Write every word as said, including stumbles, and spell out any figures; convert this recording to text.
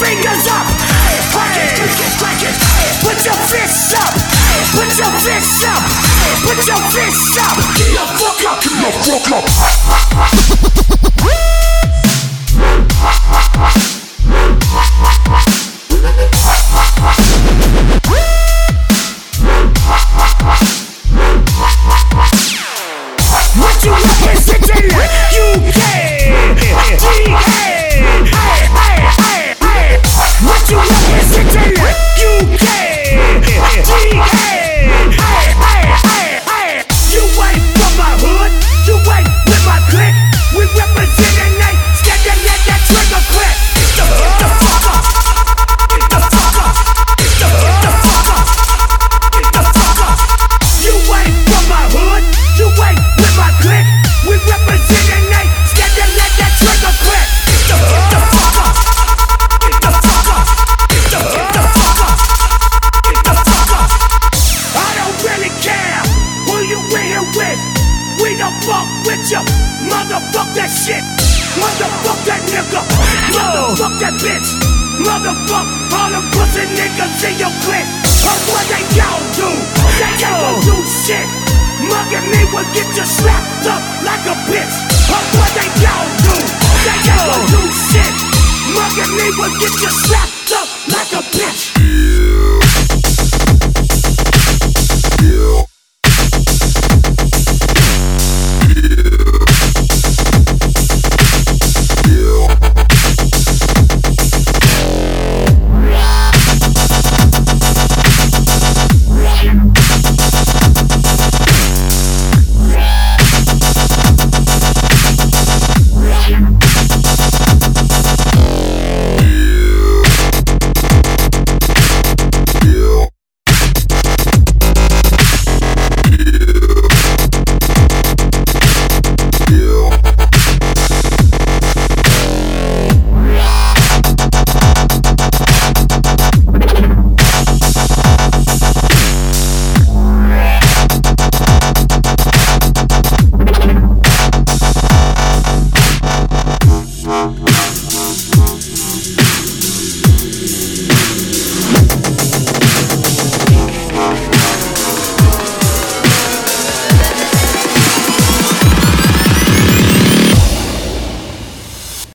fingers up. Crack it, crack it. Put your fists up. Put your fists up. Put your fists up. Get the fuck up. Get the fuck up. What you representing? U K, D A. What you representing? U K, D A. You ain't from my hood. You ain't with my clique. We representing ain't scared to let that trigger crack. Get the fuck up. Get the fuck up. Get the get the fuck up. Get the fuck up. You ain't from my hood. You ain't with my clique. We representing ain't scared to let that trigger crack. Get the get the fuck up. Get the fuck up. Get the get the fuck up. Get the fuck up. I don't really care who you in here with. We don't fuck with you. Motherfuck that shit. Motherfuck that nigga. Motherfuck that bitch. Motherfuck all the pussy niggas in your clique. Or what they gon' do? They ain't gon' do shit. Mugging me will get you slapped up.